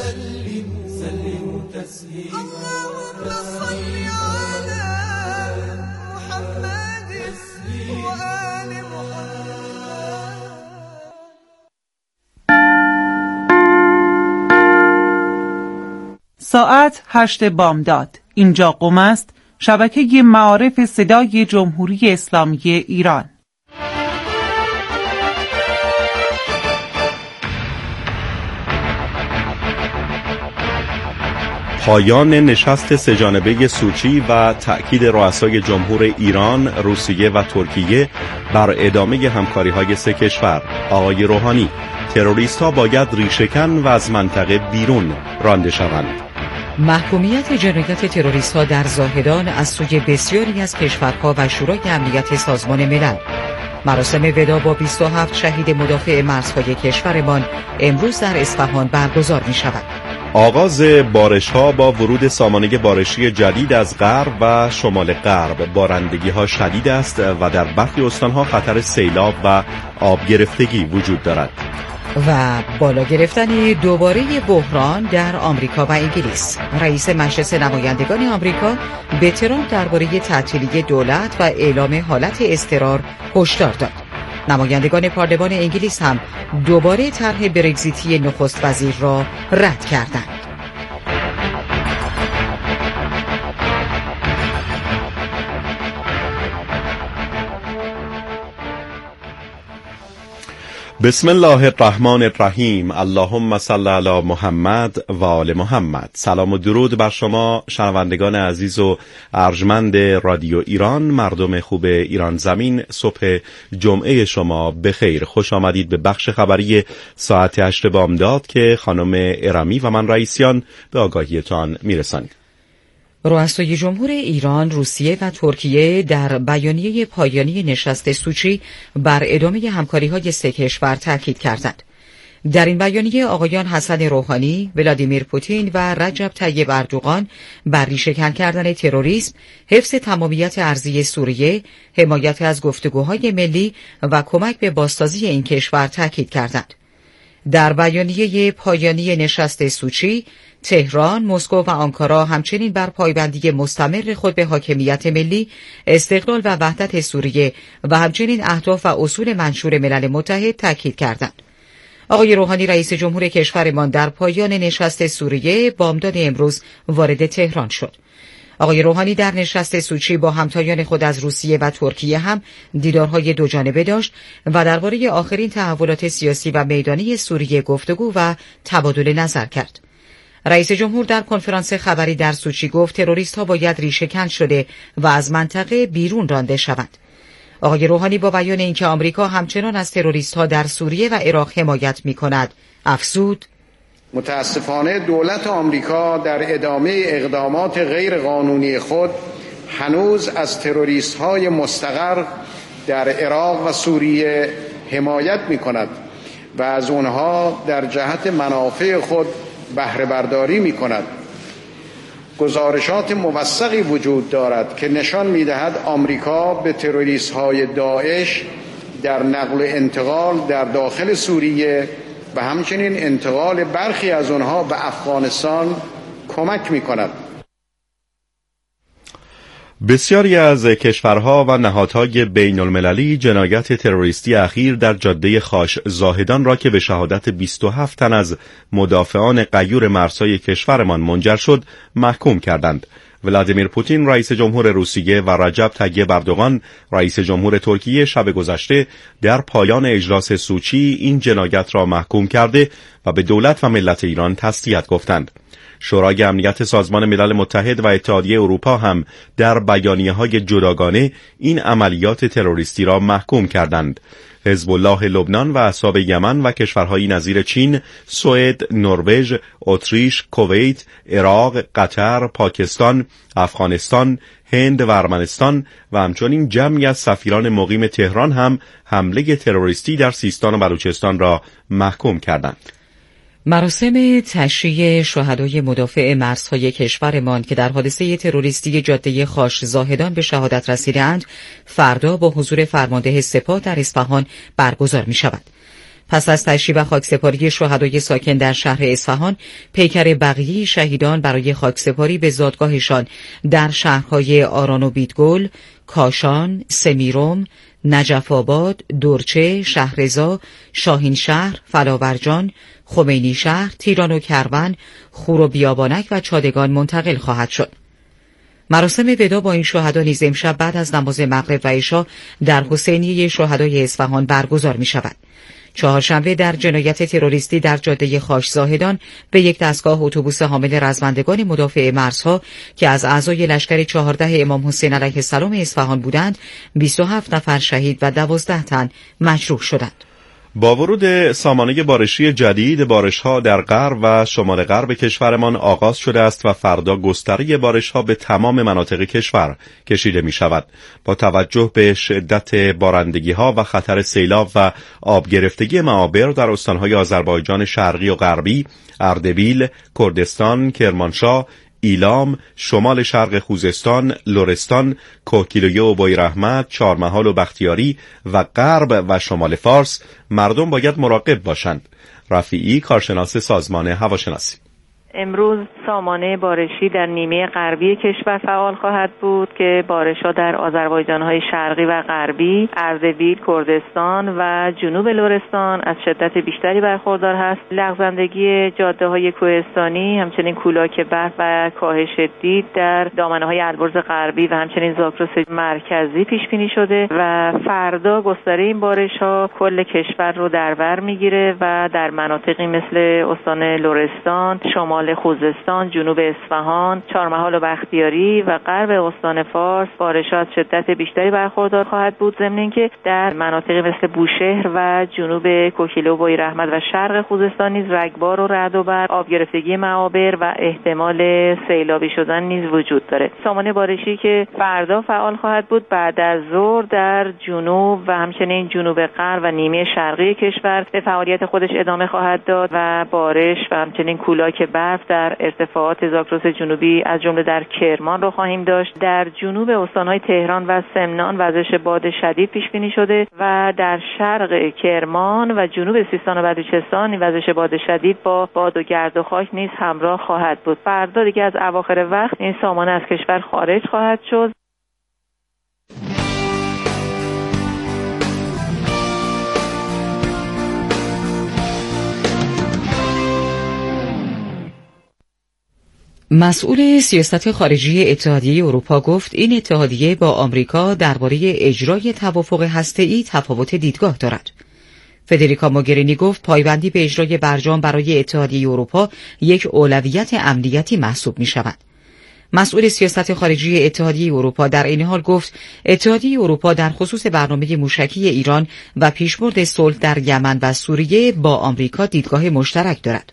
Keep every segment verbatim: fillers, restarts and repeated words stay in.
سلم سلم تسليما اللهم صل على محمد وآل محمد. ساعت هشت بامداد. اینجا قم است، شبکه معارف صدای جمهوری اسلامی ایران. پایان نشست سه‌جانبه سوچی و تأکید رؤسای جمهور ایران، روسیه و ترکیه بر ادامه همکاری‌های سه کشور. آقای روحانی: تروریست‌ها باید ریشه‌کن و از منطقه بیرون رانده شوند. محکومیت جنایت تروریست‌ها در زاهدان از سوی بسیاری از کشورها و شورای امنیت سازمان ملل. مراسم وداع با بیست و هفت شهید مدافع مرزهای کشورمان امروز در اصفهان برگزار می‌شود. آغاز بارش‌ها با ورود سامانه بارشی جدید از غرب و شمال غرب. بارندگی‌ها شدید است و در برخی استان‌ها خطر سیلاب و آب گرفتگی وجود دارد. و بالا گرفتن دوباره بحران در آمریکا و انگلیس. رئیس مجلس نمایندگان آمریکا به ترامپ درباره تعطیلی دولت و اعلام حالت اضطرار هشدار داد. نمایندگان پارلمان انگلیس هم دوباره طرح برگزیتی نخست وزیر را رد کردند. بسم الله الرحمن الرحیم. اللهم صل علی محمد و آل محمد. سلام و درود بر شما شنوندگان عزیز و ارجمند رادیو ایران، مردم خوب ایران زمین. صبح جمعه شما بخیر. خوش آمدید به بخش خبری ساعت هشت بامداد که خانم ارمی و من رئیسیان به آگاهیتان میرسانیم. رؤسای جمهور ایران، روسیه و ترکیه در بیانیه پایانی نشست سوچی بر ادامه همکاری‌های سه کشور تاکید کردند. در این بیانیه آقایان حسن روحانی، ولادیمیر پوتین و رجب طیب اردوغان بر ریشه‌کن کردن تروریسم، حفظ تمامیت ارضی سوریه، حمایت از گفتگوهای ملی و کمک به بازسازی این کشور تاکید کردند. در بیانیه پایانی نشست سوچی، تهران، مسکو و آنکارا همچنین بر پایبندی مستمر خود به حاکمیت ملی، استقلال و وحدت سوریه و همچنین اهداف و اصول منشور ملل متحد تاکید کردند. آقای روحانی رئیس جمهور کشورمان در پایان نشست سوریه بامداد امروز وارد تهران شد. آقای روحانی در نشست سوچی با همتایان خود از روسیه و ترکیه هم دیدارهای دوجانبه داشت و درباره آخرین تحولات سیاسی و میدانی سوریه گفتگو و تبادل نظر کرد. رئیس جمهور در کنفرانس خبری در سوچی گفت تروریست‌ها باید ریشه‌کن شده و از منطقه بیرون رانده شوند. آقای روحانی با بیان اینکه آمریکا همچنان از تروریست‌ها در سوریه و عراق حمایت می‌کند افزود: متاسفانه دولت آمریکا در ادامه اقدامات غیر قانونی خود هنوز از تروریست‌های مستقر در عراق و سوریه حمایت می‌کند و از آنها در جهت منافع خود بهره برداری می‌کند. گزارشات موثقی وجود دارد که نشان می‌دهد آمریکا به تروریست‌های داعش در نقل و انتقال در داخل سوریه و همچنین انتقال برخی از آنها به افغانستان کمک می‌کند. بسیاری از کشورها و نهادهای بین المللی جنایت تروریستی اخیر در جاده خاش زاهدان را که به شهادت بیست و هفت تن از مدافعان غیور مرزهای کشورمان منجر شد محکوم کردند. ولادیمیر پوتین رئیس جمهور روسیه و رجب طیب اردوغان رئیس جمهور ترکیه شب گذشته در پایان اجلاس سوچی این جنایت را محکوم کرده و به دولت و ملت ایران تسلیت گفتند. شورای امنیت سازمان ملل متحد و اتحادیه اروپا هم در بیانیه‌های جداگانه این عملیات تروریستی را محکوم کردند. حزب الله لبنان و احزاب یمن و کشورهایی نظیر چین، سوئد، نروژ، اتریش، کویت، عراق، قطر، پاکستان، افغانستان، هند و ارمنستان و همچنین جمعی از سفیران مقیم تهران هم حمله تروریستی در سیستان و بلوچستان را محکوم کردند. مراسم تشییع شهدای مدافع مرزهای کشورمان که در حادثه تروریستی جاده خاش زاهدان به شهادت رسیدند فردا با حضور فرمانده سپاه در اصفهان برگزار می شود. پس از تشییع و خاکسپاری شهدای ساکن در شهر اصفهان، پیکر بقیه شهیدان برای خاکسپاری به زادگاهشان در شهرهای آران و بیدگل، کاشان، سمیرم، نجف آباد، درچه، شهرضا، شاهین شهر، فلاورجان، خمینی شهر، تیران و کرون، خور و بیابانک و چادگان منتقل خواهد شد. مراسم ودا با این شهدا نیز امشب بعد از نماز مغرب و عشا در حسینیه شهدای اصفهان برگزار می شود. چهارشنبه در جنایت تروریستی در جاده خاش زاهدان به یک دستگاه اتوبوس حامل رزمندگان مدافع مرزها که از اعضای لشکر چهارده امام حسین علیه السلام اصفهان بودند، بیست و هفت نفر شهید و دوازده تن مجروح شدند. با ورود سامانه بارشی جدید، بارش‌ها در غرب و شمال غرب کشورمان آغاز شده است و فردا گستره بارش‌ها به تمام مناطق کشور کشیده می‌شود. با توجه به شدت بارندگی‌ها و خطر سیلاب و آب گرفتگی معابر در استان‌های آذربایجان شرقی و غربی، اردبیل، کردستان، کرمانشاه، ایلام، شمال شرق خوزستان، لرستان، کوهگیلویه و بویراحمد، چهارمحال و بختیاری و غرب و شمال فارس مردم باید مراقب باشند. رفیعی، کارشناس سازمان هواشناسی: امروز سامانه بارشی در نیمه غربی کشور فعال خواهد بود که بارش‌ها در آذربایجان‌های شرقی و غربی، اردبیل، کردستان و جنوب لرستان از شدت بیشتری برخوردار هست. لغزندگی جاده‌های کوهستانی، همچنین کولاک برف و کاهش دید در دامنه‌های البرز غربی و همچنین زاگرس مرکزی پیش بینی شده و فردا گستره این بارش‌ها کل کشور رو در بر می‌گیره و در مناطقی مثل استان لرستان، شمال خوزستان، جنوب اصفهان، چهارمحال و بختیاری و غرب استان فارس بارش‌ها از شدت بیشتری برخوردار خواهد بود، ضمن اینکه در مناطقی مثل بوشهر و جنوب کوهگیلویه و بویراحمد و شرق خوزستان نیز رگبار و رعد و برق، آب گرفتگی معابر و احتمال سیلابی شدن نیز وجود داره. سامانه بارشی که فردا فعال خواهد بود بعد از ظهر در جنوب و همچنین جنوب غرب و نیمه شرقی کشور به فعالیت خودش ادامه خواهد داد و بارش و همچنین کولاک برف در ارتفاعات زاگرس جنوبی از جمله در کرمان رو خواهیم داشت. در جنوب استان‌های تهران و سمنان وزش باد شدید پیش بینی شده و در شرق کرمان و جنوب سیستان و بلوچستان وزش باد شدید با باد و گرد و خاک نیز همراه خواهد بود. فردا دیگه از اواخر وقت این سامانه از کشور خارج خواهد شد. مسئول سیاست خارجی اتحادیه اروپا گفت این اتحادیه با آمریکا درباره اجرای توافق هسته‌ای تفاوت دیدگاه دارد. فدریکا موگرینی گفت پایبندی به اجرای برجام برای اتحادیه اروپا یک اولویت امنیتی محسوب می شود. مسئول سیاست خارجی اتحادیه اروپا در این حال گفت اتحادیه اروپا در خصوص برنامه موشکی ایران و پیشبرد صلح در یمن و سوریه با آمریکا دیدگاه مشترک دارد.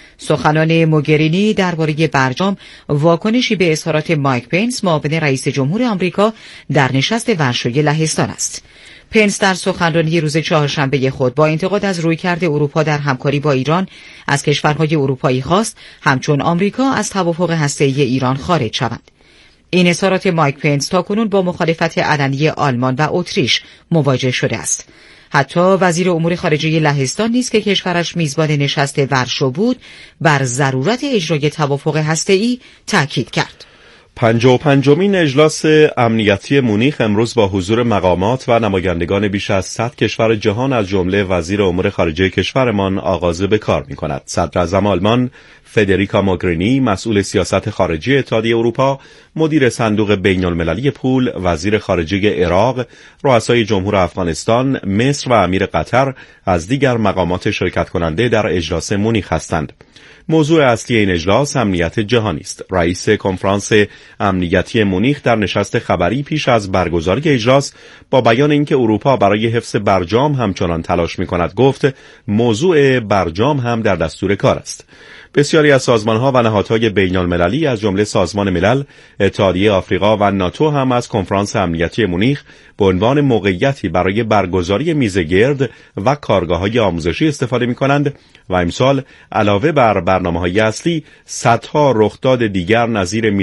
سخنان موگرینی درباره برجام واکنشی به اظهارات مایک پنس معاون رئیس جمهور آمریکا در نشست ورشوی لهستان است. پنس در سخنرانی روز چهارشنبه خود با انتقاد از رویکرد اروپا در همکاری با ایران از کشورهای اروپایی خواست همچون آمریکا از توافق هسته‌ای ایران خارج شوند. این اظهارات مایک پنس تاکنون با مخالفت علنی آلمان و اتریش مواجه شده است. حتی وزیر امور خارجه لهستان نیز که کشورش میزبان نشست ورشو بود بر ضرورت اجرای توافق هسته‌ای تاکید کرد. پنجاه و پنجمین اجلاس امنیتی مونیخ امروز با حضور مقامات و نمایندگان بیش از صد کشور جهان از جمله وزیر امور خارجه کشورمان آغاز به کار می‌کند. صدر اعظم آلمان فدریکا موگرینی، مسئول سیاست خارجی اتحادیه اروپا، مدیر صندوق بین المللی پول، وزیر خارجه عراق، رؤسای جمهور افغانستان، مصر و امیر قطر از دیگر مقامات شرکت کننده در اجلاس مونیخ هستند. موضوع اصلی این اجلاس امنیت جهانی است. رئیس کنفرانس امنیتی مونیخ در نشست خبری پیش از برگزاری اجلاس با بیان اینکه اروپا برای حفظ برجام همچنان تلاش می‌کند گفت موضوع برجام هم در دستور کار است. بسیاری از سازمان‌ها و نهادهای بین‌المللی از جمله سازمان ملل، اتحادیه آفریقا و ناتو هم از کنفرانس امنیتی مونیخ به عنوان موقعیتی برای برگزاری میز گرد و کارگاه‌های آموزشی استفاده می‌کنند و امسال علاوه بر برنامه‌های اصلی صدها رخداد دیگر نظیر میز گردها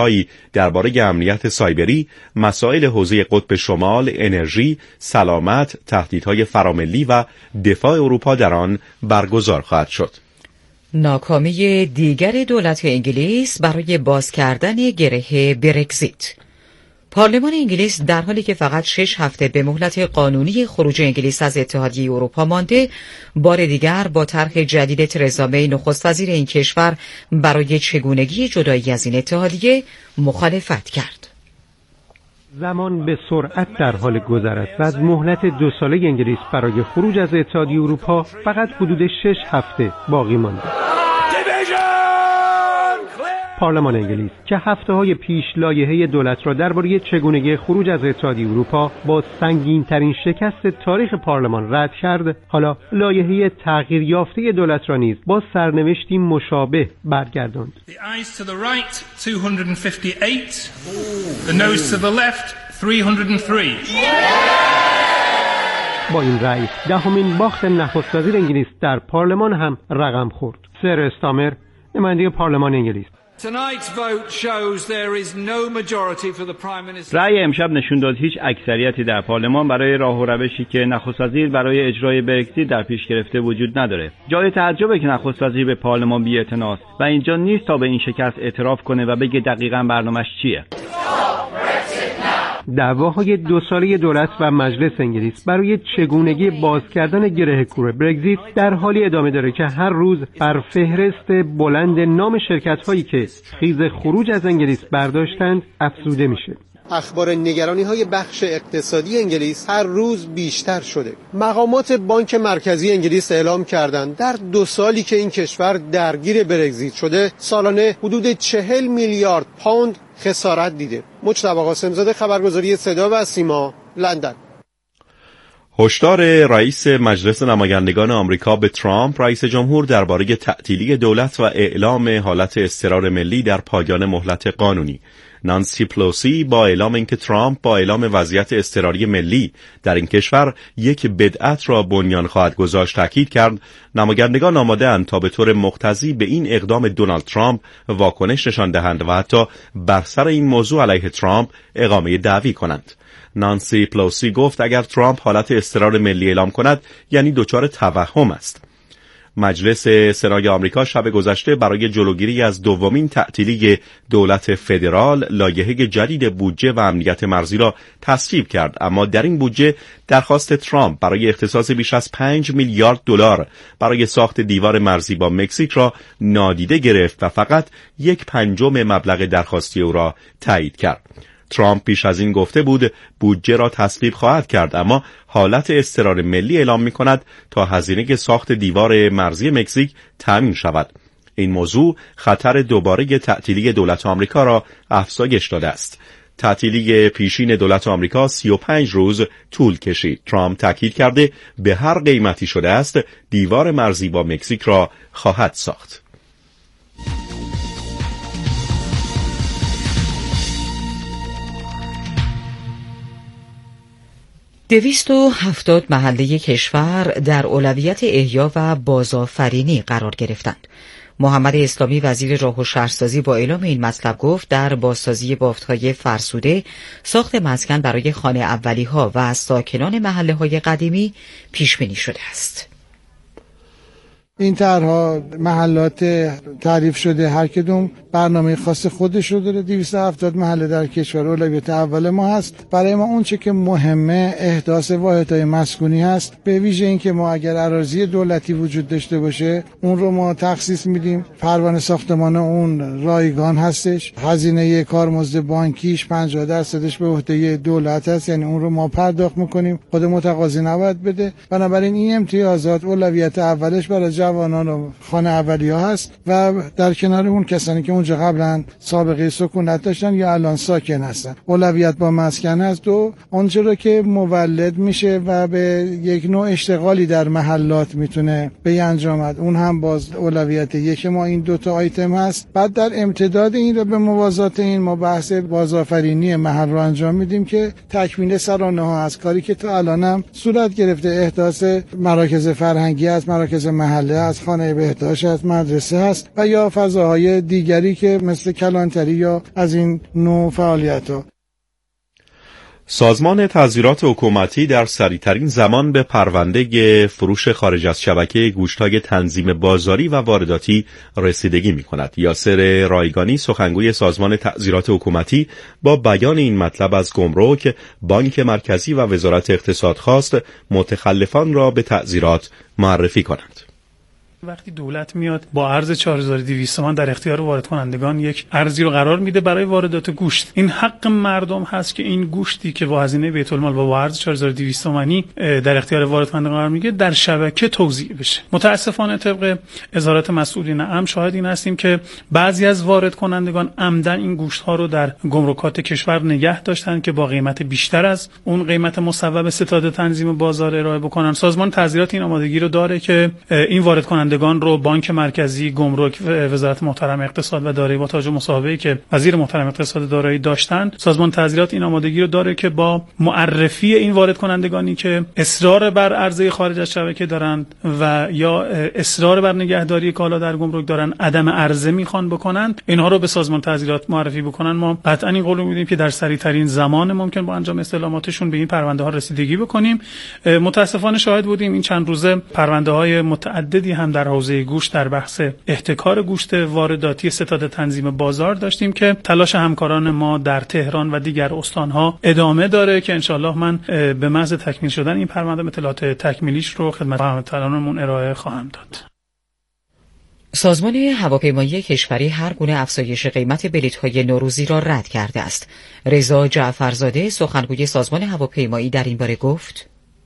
تهدیدهایی درباره امنیت سایبری، مسائل حوزه قطب شمال، انرژی، سلامت، تهدیدهای فراملی و دفاع اروپا در آن برگزار خواهد شد. ناکامی دیگر دولت انگلیس برای باز کردن گره برگزیت. پارلمان انگلیس در حالی که فقط شش هفته به مهلت قانونی خروج انگلیس از اتحادیه اروپا مانده، بار دیگر با طرح جدید ترزا می نخست وزیر این کشور برای چگونگی جدایی از این اتحادیه مخالفت کرد. زمان به سرعت در حال گذر است و از مهلت دو ساله انگلیس برای خروج از اتحادیه اروپا فقط حدود شش هفته باقی مانده. پارلمان انگلیس که هفته‌های پیش لایحه دولت را درباره چگونگی خروج از اتحادیه اروپا با سنگین‌ترین شکست تاریخ پارلمان رد کرد، حالا لایحه تغییر یافته دولت را نیز با سرنوشتی مشابه برگرداند. با این رأی دهمین باخت نخست وزیر انگلیس در پارلمان هم رقم خورد. سر استامر، نماینده پارلمان انگلیس: رأی امشب نشون داد هیچ اکثریتی در پارلمان برای راه و روشی که نخست وزیر برای اجرای برگزیت در پیش گرفته وجود نداره. جای تعجبه که نخست وزیر به پارلمان بی‌اعتناست و اینجا نیست تا به این شکست اعتراف کنه و بگه دقیقاً برنامه‌اش چیه. دعواهای دو ساله دولت و مجلس انگلیس برای چگونگی باز کردن گره کور برگزیت در حالی ادامه داره که هر روز بر فهرست بلند نام شرکت‌هایی که خیز خروج از انگلیس برداشتند افزوده میشه. اخبار نگرانی‌های بخش اقتصادی انگلیس هر روز بیشتر شده. مقامات بانک مرکزی انگلیس اعلام کردند در دو سالی که این کشور درگیر برگزیت شده سالانه حدود چهل میلیارد پوند خسارت دیده. مجتبی قاسم‌زاده، خبرگزاری صدا و سیما، لندن. هشدار رئیس مجلس نمایندگان آمریکا به ترامپ رئیس جمهور درباره تعطیلی دولت و اعلام حالت اضطرار ملی در پایان مهلت قانونی. نانسی پلوسی با اعلام اینکه ترامپ با اعلام وضعیت اضطراری ملی در این کشور یک بدعت را بنیان خواهد گذاشت تاکید کرد نمایندگان آماده‌اند تا به طور مقتضی به این اقدام دونالد ترامپ واکنش نشان دهند و حتی بر سر این موضوع علیه ترامپ اقامه دعوی کنند. نانسی پلوسی گفت اگر ترامپ حالت اضطرار ملی اعلام کند یعنی دچار توهم است. مجلس سنای آمریکا شب گذشته برای جلوگیری از دومین تعطیلی دولت فدرال لایحه جدید بودجه و امنیت مرزی را تصویب کرد، اما در این بودجه درخواست ترامپ برای اختصاص بیش از پنج میلیارد دلار برای ساخت دیوار مرزی با مکزیک را نادیده گرفت و فقط یک پنجم مبلغ درخواستی او را تایید کرد. ترامپ پیش از این گفته بود بودجه را تصویب خواهد کرد، اما حالت اضطرار ملی اعلام می کند تا هزینه ساخت دیوار مرزی مکزیک تامین شود. این موضوع خطر دوباره تعطیلی دولت آمریکا را افزایش داده است. تعطیلی پیشین دولت آمریکا سی و پنج روز طول کشید. ترامپ تاکید کرده به هر قیمتی شده است دیوار مرزی با مکزیک را خواهد ساخت. دویست و هفتاد محله کشور در اولویت احیا و بازآفرینی قرار گرفتند. محمد اسلامی وزیر راه و شهرسازی با اعلام این مطلب گفت در بازسازی بافت‌های فرسوده ساخت مسکن برای خانه اولی‌ها و ساکنان محله‌های قدیمی پیش بینی شده است. این طرح‌ها محلات تعریف شده هر کدوم برنامه خاص خودش رو داره. دویست و هفتاد محله در کشور اولویت اول ما هست. برای ما اون چه که مهمه احداث واحدهای مسکونی هست، به ویژه این که ما اگر اراضی دولتی وجود داشته باشه اون رو ما تخصیص میدیم. پروانه ساختمان اون رایگان هستش. هزینه کارمزد بانکیش پنجاه درصدش به عهده دولت هست، یعنی اون رو ما پرداخت میکنیم، خود متقاضی نباید بده. بنابراین این امتیازات اولویت اولش برای جوانان و خانه اولیه هست و در کنار اون کسانی که اونجا قبلا سابقه سکونت داشتن یا الان ساکن هستن. اولویت با مسکن هست و اونجا رو که مولد میشه و به یک نوع اشتغالی در محلات میتونه به انجامد، اون هم باز اولویت یک ما این دوتا آیتم هست. بعد در امتداد این رو به موازات این ما بحث بازآفرینی محل رو انجام میدیم که تکمیل سرانه ها از کاری که تا الان هم صورت گرفته. احداث مراکز فرهنگی از مراکز محلی محله هست، خانه بهداشت هست، مدرسه هست و یا فضاهای دیگری که مثل کلانتری یا از این نوع فعالیت‌ها. سازمان تظاهرات حکومتی در سریعترین زمان به پرونده فروش خارج از شبکه گوشت‌های تنظیم بازاری و وارداتی رسیدگی می‌کند. یاسر رایگانی سخنگوی سازمان تظاهرات حکومتی با بیان این مطلب از گمرک، بانک مرکزی و وزارت اقتصاد خواست متخلفان را به تظاهرات معرفی کنند. وقتی دولت میاد با ارز چهار هزار و دویست تومان در اختیار وارد کنندگان یک ارزی رو قرار میده برای واردات گوشت، این حق مردم هست که این گوشتی که با هزینه بیت المال و با ارز چهار هزار و دویست تومانی در اختیار وارد کنندگان قرار میگیره در شبکه توزیع بشه. متاسفانه طبق اظهارات مسئولین امن شاهد این هستیم که بعضی از وارد کنندگان عمدن این گوشت ها رو در گمرکات کشور نگه داشتن که با قیمت بیشتر از اون قیمت مصوب ستاد تنظیم بازار ارائه بکنن. سازمان تظاهرات این آمادگی رو داره که این وارد کنندگان رو بانک مرکزی، گمرک، وزارت محترم اقتصاد و دارایی با توجه مصاحبه‌ای که وزیر محترم اقتصاد و دارایی داشتن، سازمان تظاهرات این آمادگی رو داره که با معرفی این وارد کنندگانی که اصرار بر عرضه خارج از شبکه دارند و یا اصرار بر نگهداری کالا در گمرک دارن، عدم عرضه میخوان بکنن، اینها رو به سازمان تظاهرات معرفی بکنن. ما قطعا این قول میدیم که در سریع ترین زمان ممکن با انجام استعلاماتشون به این پرونده ها رسیدگی بکنیم. متاسفانه شاهد بودیم این چند روزه پرونده های متعددی هم در حوزه گوشت در بحث احتکار گوشت وارداتی ستاد تنظیم بازار داشتیم که تلاش همکاران ما در تهران و دیگر استانها ادامه داره که انشالله من به محض تکمیل شدن این پرونده اطلاعات تکمیلیش رو خدمت هموطنانمون ارائه خواهم داد. سازمان هواپیمایی کشوری هر گونه افزایش قیمت بلیط‌های نوروزی را رد کرده است. رضا جعفرزاده سخنگوی سازمان هواپیمایی در این باره گفت: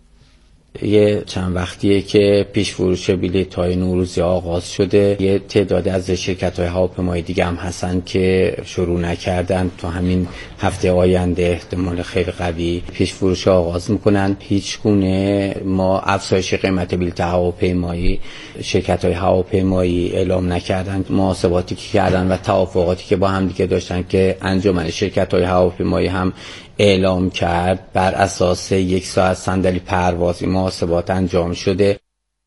یه چند وقتیه که پیش فروش بلیط‌های نوروزی آغاز شده. یه تعدادی از شرکت‌های هواپیمایی دیگه هم هستن که شروع نکردن، تو همین هفته آینده احتمال خیلی قوی پیش فروش آغاز میکنن. هیچ گونه ما افزایش قیمت بلیط هواپیمایی شرکت‌های هواپیمایی اعلام نکردن. محاسباتی که کردن و توافقاتی که با هم دیگه داشتن که انجمن شرکت‌های هواپیمایی هم اعلام کرد، بر اساس یک ساعت صندلی پروازی محاسبات انجام شده.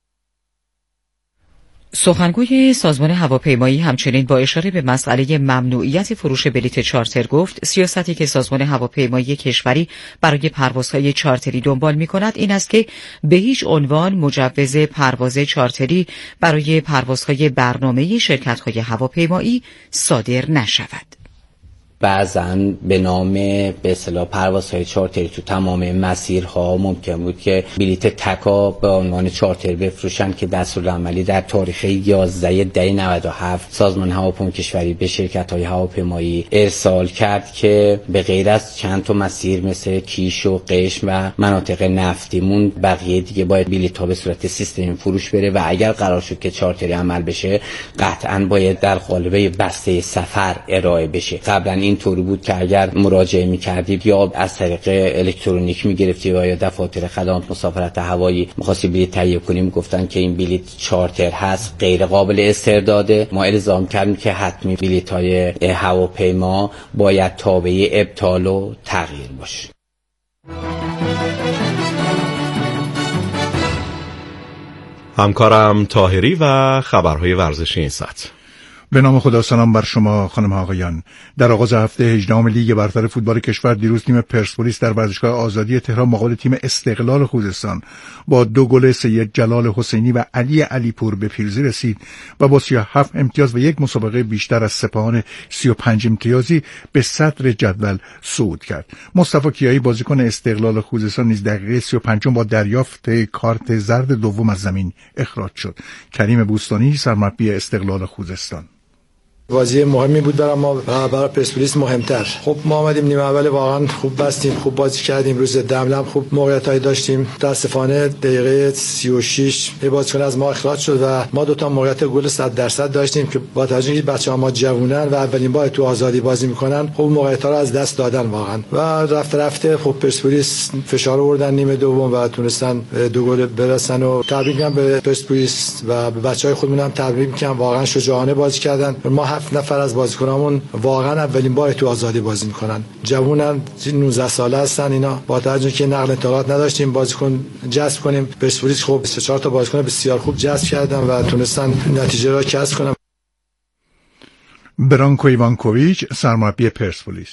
سخنگوی سازمان هواپیمایی همچنین با اشاره به مسئله ممنوعیت فروش بلیط چارتر گفت سیاستی که سازمان هواپیمایی کشوری برای پروازهای چارتری دنبال می‌کند این است که به هیچ عنوان مجوز پرواز چارتری برای پروازهای برنامه‌ای شرکت‌های هواپیمایی صادر نشود. بعضن به نام به اصطلاح پروازهای چارتری تو تمام مسیرها ممکن بود که بلیط تکا به عنوان چارتر بفروشن که دستورالعملی در تاریخ یازده دی نود و هفت سازمان هواپیمایی کشوری به شرکت‌های هواپیمایی ارسال کرد که به غیر از چند تا مسیر مثل کیش و قشم و مناطق نفتیمون بقیه دیگه باید بلیط‌ها به صورت سیستم فروش بره و اگر قرار شد که چارتری عمل بشه قطعاً باید در قالب بسته سفر ارائه بشه. قبلا اینطوری بود که اگر مراجعه می‌کردید یا از طریق الکترونیک می‌گرفتید یا دفاتر خدمات مسافرت هوایی می‌خواستید بلیط تهیه کنیم گفتن که این بلیط چارتر هست، غیر قابل استرداده. ما الزام کردیم که حتمی بلیط‌های هواپیما باید تابع ابطال و تغییر باشه. همکارم طاهری و خبرهای ورزشی این ساعت. به نام خدا، سلام بر شما خانم ها آقایان. در آغاز هفته هجدهم لیگ برتر فوتبال کشور دیروز تیم پرسپولیس در ورزشگاه آزادی تهران مقابل تیم استقلال خوزستان با دو گل سید جلال حسینی و علی علیپور به پیروزی رسید و با سی و هفت امتیاز و یک مسابقه بیشتر از سپاهان سی و پنج امتیازی به صدر جدول صعود کرد. مصطفی کیایی بازیکن استقلال خوزستان نیز دقیقه سی و پنج با دریافت کارت زرد دوم از زمین اخراج شد. کریم بوستانی سرمربی استقلال خوزستان: بازی مهمی بود برای ما و برای پرسپولیس مهمتر. خب ما آمدیم نیمه اول واقعا خوب بستیم، خوب بازی کردیم، روز دملم خوب موقعیتایی داشتیم. متاسفانه دقیقه سی و شش یه بازیکن از ما اخراج شد و ما دو تا موقعیت گل صد درصد داشتیم که با توجه اینکه بچه‌ها ما جوونن و اولین بار تو آزادی بازی میکنن خب موقعیت‌ها رو از دست دادن واقعا و رفته رفته خب پرسپولیس فشار آوردن نیمه دوم و تونستن دو گل برسن و تبریک میگم به پرسپولیس و به بچه‌های خودمون هم تبریک میگم، واقعا شجاعانه بازی کردن. ما هفت نفر از بازیکنامون واقعا اولین بار تو آزادی بازی میکنن، جوونن، نوزده ساله هستن. اینا با توجه که نقل انتقالات نداشتیم بازیکن جذب کنیم، پرسپولیس خب سه چهار تا بازیکن بسیار خوب jazz کردن و تونستن نتیجه را کسب کنن. برانکو ایوانکوویچ سرمربی پرسپولیس: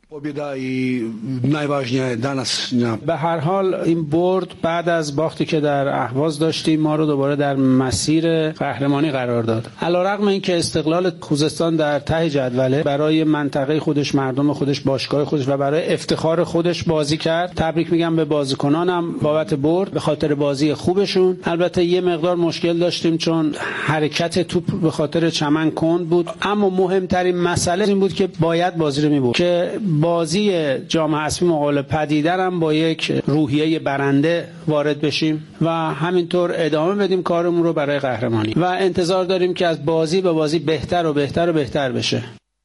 به هر حال این برد بعد از باختی که در اهواز داشتیم ما رو دوباره در مسیر قهرمانی قرار داد. علیرغم اینکه استقلال خوزستان در ته جدوله، برای منطقه خودش، مردم خودش، باشگاه خودش و برای افتخار خودش بازی کرد. تبریک میگم به بازیکنانم بابت برد، به خاطر بازی خوبشون. البته یه مقدار مشکل داشتیم چون حرکت توپ به خاطر چمن کند بود، اما مهمترین مسئله این بود که باید بازی رو می‌برد که بازی جام حذفی مقابل پدیده هم با یک روحیه برنده وارد بشیم و همینطور ادامه بدیم کارمون رو برای قهرمانی و انتظار داریم که از بازی به بازی بهتر و بهتر و بهتر بشه.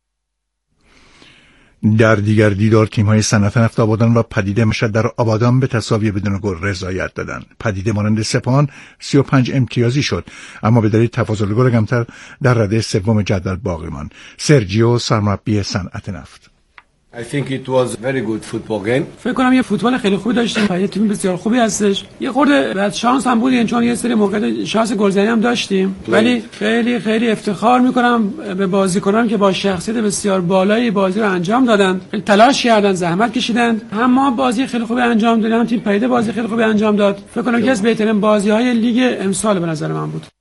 در دیگر دیدار تیم‌های صنعت نفت آبادان و پدیده مشهد در آبادان به تساوی بدون گل رضایت دادند. پدیده مانند سپاهان سی و پنج امتیازی شد، اما به دلیل تفاضل گل کمتر در رده سوم جدول باقی ماند. سرجیو سرمربی صنعت نفت: I think it was very good football game. فکر کنم یه فوتبال خیلی خوبی داشتیم و یه تیم بسیار خوبی هستش. یه خورده بعد شانس هم بود، چون یه سری موقع شانس گلزنی هم داشتیم، ولی خیلی خیلی افتخار میکنم به بازیکنان که با شخصیت بسیار بالایی بازی رو انجام دادن، تلاش کردن، زحمت کشیدن. هم ما بازی خیلی خوبی انجام دادیم، هم تیم پدیده بازی خیلی خوبی انجام داد. فکر کنم که از بهترین بازی‌های لیگ امسال به نظر من بود.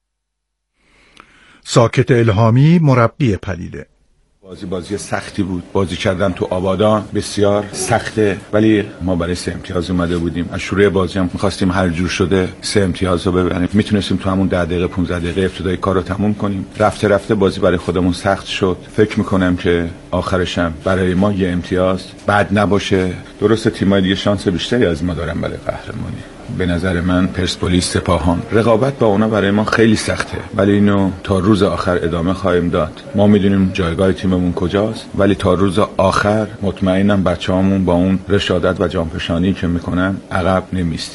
ساکت الهامی مربی پدیده: بازی بازی سختی بود. بازی کردن تو آبادان بسیار سخته، ولی ما برای سه امتیاز اومده بودیم. از شروع بازی هم می‌خواستیم هر جور شده سه امتیاز رو ببریم. میتونستیم تو همون ده دقیقه پانزده دقیقه ابتدای کار رو تموم کنیم. رفته رفته بازی برای خودمون سخت شد. فکر می‌کنم که آخرش هم برای ما یه امتیاز بد نباشه. درسته تیم‌های دیگه شانس بیشتری از ما دارن برای قهرمانی. به نظر من پرسپولیس، سپاهان، رقابت با اونا برای ما خیلی سخته، ولی اینو تا روز آخر ادامه خواهیم داد. ما میدونیم جایگاه تیممون کجاست، ولی تا روز آخر مطمئنم بچه‌هامون با اون رشادت و جانفشانی که میکنن عقب نمیست.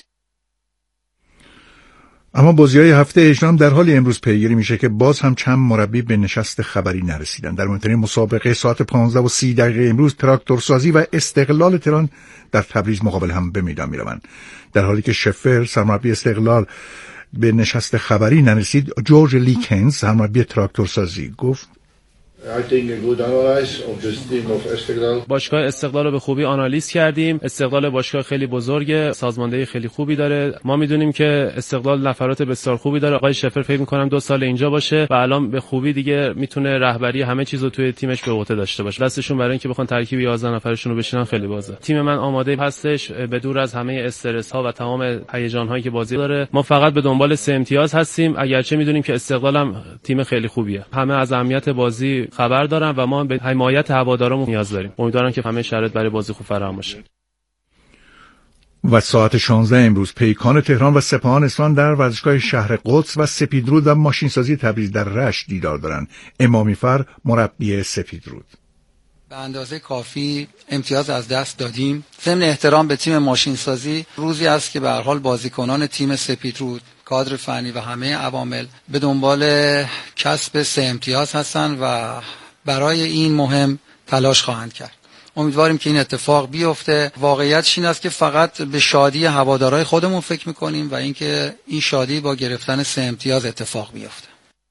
اما بازی‌های هفته هجدهم در حال امروز پیگیری میشه که باز هم چند مربی به نشست خبری نرسیدن. در مهمترین مسابقه ساعت پانزده و سی دقیقه امروز تراکتورسازی و استقلال تهران در تبریز مقابل هم به میدان میروند. در حالی که شفر سرمربی استقلال به نشست خبری نرسید، جورج لیکنز سرمربی تراکتورسازی گفت: باشگاه استقلال رو به خوبی آنالیز کردیم. استقلال باشگاه خیلی بزرگه، سازماندهی خیلی خوبی داره. ما میدونیم که استقلال نفرات بسیار خوبی داره. آقای شفر فکر می‌کنم دو سال اینجا باشه و الان به خوبی دیگه میتونه رهبری همه چیزو توی تیمش به عهده داشته باشه. دستشون برای اینکه بخوان ترکیب یازده نفرشون رو بشینن خیلی بازه. تیم من آماده هستش به دور از همه استرس ها و تمام هیجان هایی که بازی داره. ما فقط به دنبال سه امتیاز هستیم، اگرچه میدونیم که استقلال هم تیم خیلی خوبیه. همه از اهمیت بازی خبر دارن و ما به حمایت هوادارمون نیاز داریم. امیدوارم که همه شرایط برای بازی خوب فراهم باشه. و ساعت شانزده امروز پیکان تهران و سپاهان اصفهان در ورزشگاه شهر قدس و سپیدرود و ماشینسازی تبریز در رشت دیدار دارند. امامیفر مربی سپیدرود: به اندازه کافی امتیاز از دست دادیم. ضمن احترام به تیم ماشینسازی، روزی است که به هر حال بازیکنان تیم سپیدرود، کادر فنی و همه عوامل به دنبال کسب سه امتیاز هستند و برای این مهم تلاش خواهند کرد. امیدواریم که این اتفاق بیفته. واقعیتش این است که فقط به شادی هوادارهای خودمون فکر میکنیم و اینکه این شادی با گرفتن سه امتیاز اتفاق بیفته.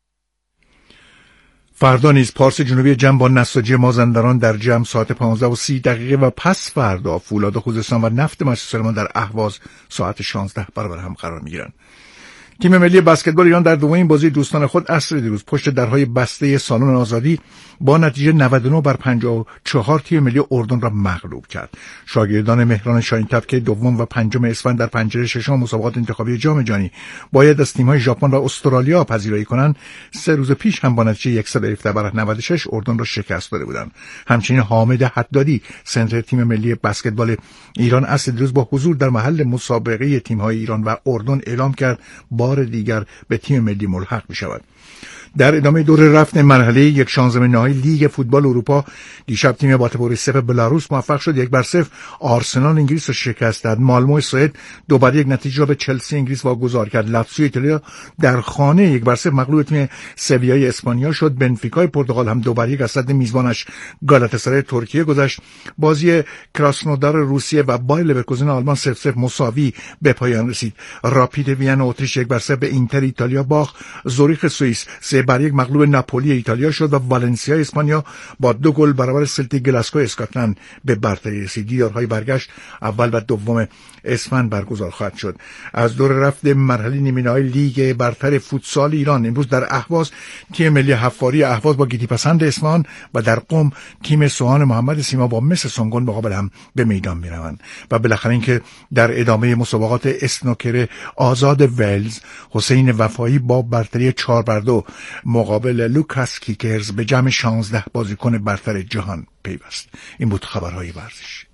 فردا نیز پارس جنوبی جمع با نساجی مازندران در جمع ساعت پانزده و سی دقیقه و پس فردا فولاد خوزستان و نفت مشهد سلیمان در اهواز ساعت شانزده برابر هم قرار میگیرند. تیم ملی بسکتبال ایران در دومین بازی دوستان خود عصر دیروز پشت درهای بسته سالن آزادی با نتیجه نود و نه بر پنجاه و چهار تیم ملی اردن را مغلوب کرد. شاگردان مهران شاهین تپکه دوم و پنجم اسفند در پنجره ششم مسابقات انتخابی جام جهانی باید از تیم‌های ژاپن و استرالیا پذیرایی کنند. سه روز پیش هم با نتیجه صد و هفده بر نود و شش اردن را شکست داده بودند. همچنین حامد حدادی سنتر تیم ملی بسکتبال ایران عصر دیروز با حضور در محل مسابقه تیم‌های ایران و اردن اعلام کرد بار دیگر به تیم ملی ملحق می‌شود. در ادامه دور رفت مرحله یک شانزدهم نهایی لیگ فوتبال اروپا دیشب تیم باتپوریسف بلاروس موفق شد یک بر صفر آرسنال انگلیس را شکست داد. مالمو سوئد دو بر یک نتیجه را به چلسی انگلیس واگذار کرد. لاتزیو ایتالیا در خانه یک بر صفر مغلوب تیم سویای اسپانیا شد. بنفیکای پرتغال هم دو بر یک از صد میزبانش گالاتاسرای ترکیه گذشت. بازی کراسنودار روسیه و بایر لورکوزن آلمان صفر صفر مساوی به پایان رسید. راپید وین اتریش یک بر صفر به اینتر ایتالیا باخت. زوریخ سوئیس سه بر یک مغلوب ناپولی ایتالیا شد و والنسیا اسپانیا با دو گل برابر سلتیک گلاسکو اسکاتلند به برتری رسید. دیدارهای برگشت اول و دوم اسفند برگزار خواهد شد. از دور رفت مرحله نیمه نهایی لیگ برتر فوتسال ایران امروز در اهواز تیم ملی حفاری اهواز با گیتی پسند اصفهان و در قم تیم سوهان محمد سیما با مس سنگون مقابل هم به میدان میروند. و بالاخره اینکه در ادامه مسابقات اسنوکر آزاد ولز حسین وفایی با برتری چهار بر دو مقابل لوکاس کیکرز به جمع شانزده بازیکن برتر جهان پیوست. این بود خبرهای ورزش.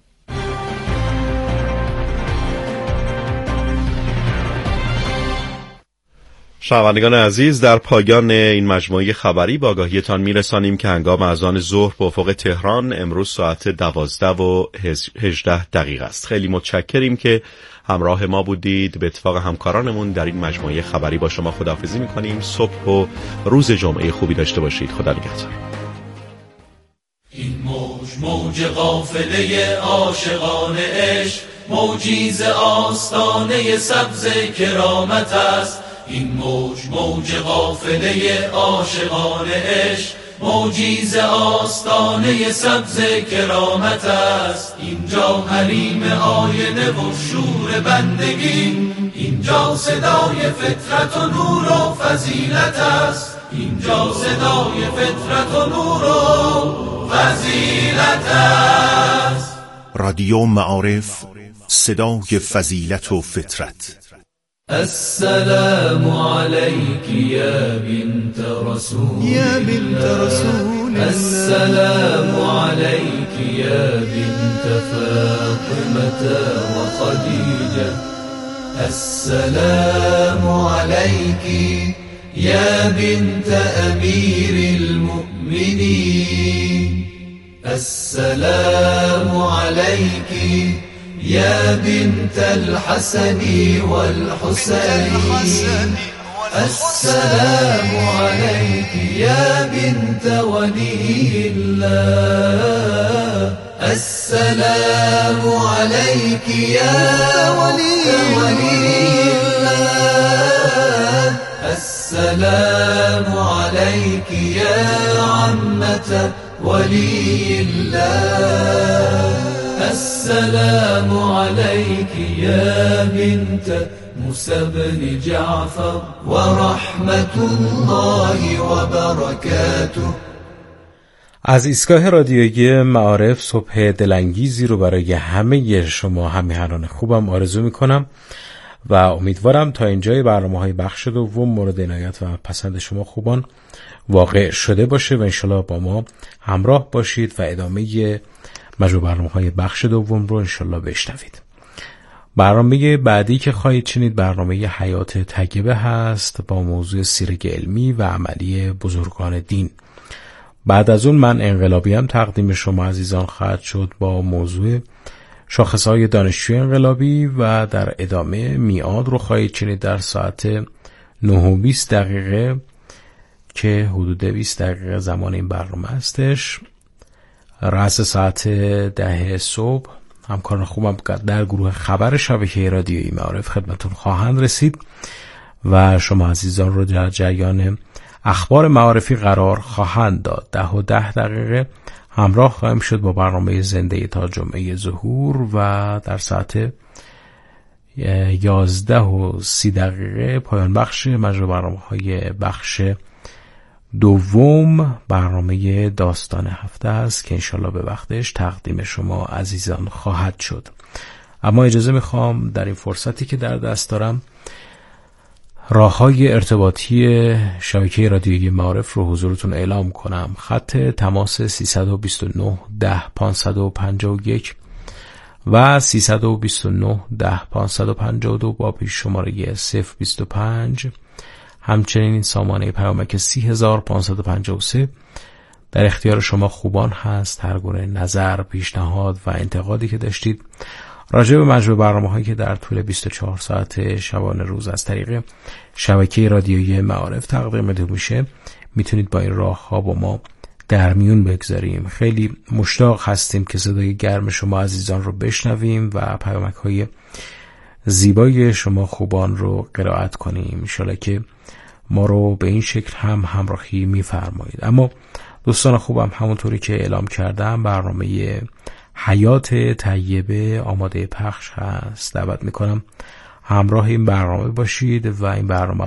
شنوندگان عزیز، در پایان این مجموعه خبری با آگاهیتان میرسانیم که هنگام اذان ظهر به افق تهران امروز ساعت دوازده و هجده دقیقه است. خیلی متشکریم که همراه ما بودید. به اتفاق همکارانمون در این مجموعه خبری با شما خداحافظی میکنیم. صبح و روز جمعه خوبی داشته باشید. خدا نگهدار. این موج موج قافله عاشقان عشق، موجی ز آستانه سبز کرامت است. این موج موج قافله عاشقان عشق، موجی ز آستانه سبز کرامت است. اینجا حریم آینه و شور بندگی، اینجا صدای فطرت و نور و فضیلت است. اینجا صدای فطرت و نور و فضیلت است. رادیو معارف، صدای فضیلت و فطرت. السلام عليك يا بنت رسول يا بنت رسول السلام عليك يا بنت فاطمة وخديجة السلام عليك يا بنت أمير المؤمنين السلام عليك يا بنت الحسن والحسين السلام عليك يا بنت ولي الله السلام عليك يا ولي الله السلام عليك يا عمة ولي الله السلام عليك يا بنت موسى بن جعفر ورحمة الله وبركاته. از ایستگاه رادیویی معارف صبح دلانگیزی رو برای همه شما همیهنان خوبم آرزو میکنم و امیدوارم تا اینجای برنامه‌های بخش دوم مورد عنایت و پسند شما خوبان واقع شده باشه و انشالله با ما همراه باشید و ادامه مجموع برنامه‌های بخش دوم رو انشالله بشنوید. برنامه بعدی که خواهید شنید برنامه حیات طیبه هست با موضوع سیرک علمی و عملی بزرگان دین. بعد از اون من انقلابیم تقدیم شما عزیزان خواهد شد با موضوع شاخصهای دانشجوی انقلابی و در ادامه میعاد رو خواهید شنید در ساعت نه و بیست دقیقه که حدود بیست دقیقه زمان این برنامه هستش. رأس ساعت ده صبح همکاران خوبم در گروه خبر شبکه رادیویی معارف خدمتون خواهند رسید و شما عزیزان رو در جریان اخبار معارفی قرار خواهند داد. ده و ده دقیقه همراه خواهیم شد با برنامه زنده تا جمعه ظهور و در ساعت یازده و سی دقیقه پایان بخش مجموع برنامه‌های بخش دوم برنامه داستان هفته است که انشالله به وقتش تقدیم شما عزیزان خواهد شد. اما اجازه میخوام در این فرصتی که در دست دارم راه‌های ارتباطی شبکه رادیویی معارف رو حضورتون اعلام کنم. خط تماس سیصد و بیست و نه ده پانصد و پنجاه و یک و سیصد و بیست و نه ده پانصد و پنجاه و دو با پیش شماره صفر بیست و پنج همچنین این سامانه پیامک سی هزار و پانصد و پنجاه و سه در اختیار شما خوبان هست. هر گونه نظر، پیشنهاد و انتقادی که داشتید راجع به مجموع برنامه‌هایی که در طول بیست و چهار ساعت شبانه روز از طریق شبکه رادیویی معارف تقدیمتون میشه، میتونید با این راه‌ها با ما در میون بگذاریم. خیلی مشتاق هستیم که صدای گرم شما عزیزان رو بشنویم و پیامک‌های زیبای شما خوبان رو قرائت کنیم. ان شاءالله که ما رو به این شکل هم همراهی می‌فرمایید. اما دوستان خوبم، همونطوری که اعلام کردم برنامه حیات طیبه آماده پخش هست. دعوت میکنم همراه این برنامه باشید و این برنامه